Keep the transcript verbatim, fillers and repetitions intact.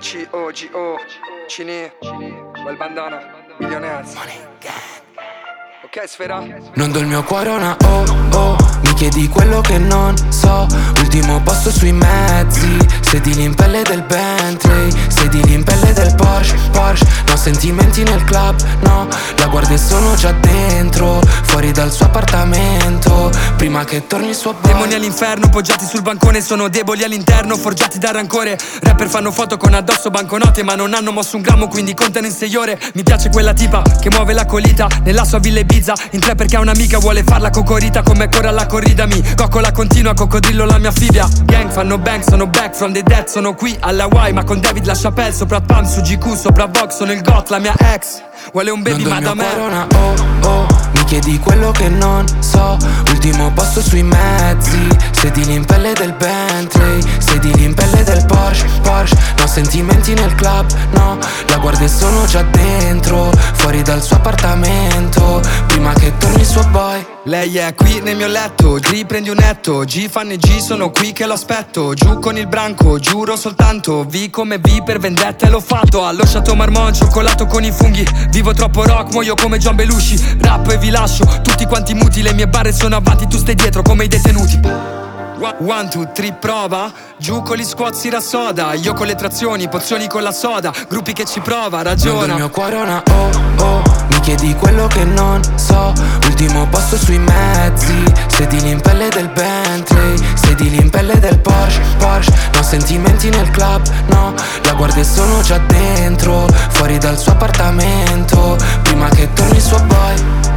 C O G O Cini, quel bandana, millionaires. Ok, Sfera? Non do il mio cuore a una oh oh. Mi chiedi quello che non so. Ultimo posto sui mezzi. Sedili in pelle del Bentley, sedili in pelle del Porsche, Porsche. No sentimenti nel club, no. La guardia sono già dentro, fuori dal suo appartamento, prima che torni il suo boy. Demoni all'inferno, poggiati sul bancone. Sono deboli all'interno, forgiati da rancore. Rapper fanno foto con addosso banconote, ma non hanno mosso un grammo, quindi contano in sei ore. Mi piace quella tipa che muove la colita nella sua villa Ibiza. In tre perché ha un'amica, vuole farla cocorita. Come corre alla corrida, mi coccola continua, coccodrillo la mia figlia. Gang fanno bang, sono back from the dead. Sono qui alla Hawaii, ma con David LaChapelle. Sopra Pam, su G Q, sopra Vox. Sono il got, la mia ex vuole un baby, ma da me una oh oh. Mi chiedi quello che non so. Ultimo posto sui mezzi. Sedili in pelle del Bentley, sedili in pelle del Porsche, Porsche. No sentimenti nel club, no. La guardia sono già dentro, fuori dal suo appartamento, prima che torni il suo boy. Lei è qui nel mio letto, G prendi un netto, G fanno i G, sono qui che lo aspetto. Giù con il branco, giuro soltanto V come V per vendetta e l'ho fatto. Allo Chateau Marmont, cioccolato con i funghi. Vivo troppo rock, muoio come John Belushi. Rap e vi lascio, tutti quanti muti. Le mie barre sono avanti, tu stai dietro come i detenuti. One, two, three, prova. Giù con gli squat si rassoda. Io con le trazioni, pozioni con la soda. Gruppi che ci prova, ragiona. Non do il mio cuore a una oh oh. Mi chiedi quello che non so. Ultimo posto sui mezzi. Sedili in pelle del Bentley, sedili in pelle del Porsche, Porsche. No sentimenti nel club, no. La guardia sono già dentro, fuori dal suo appartamento, prima che torni il suo boy.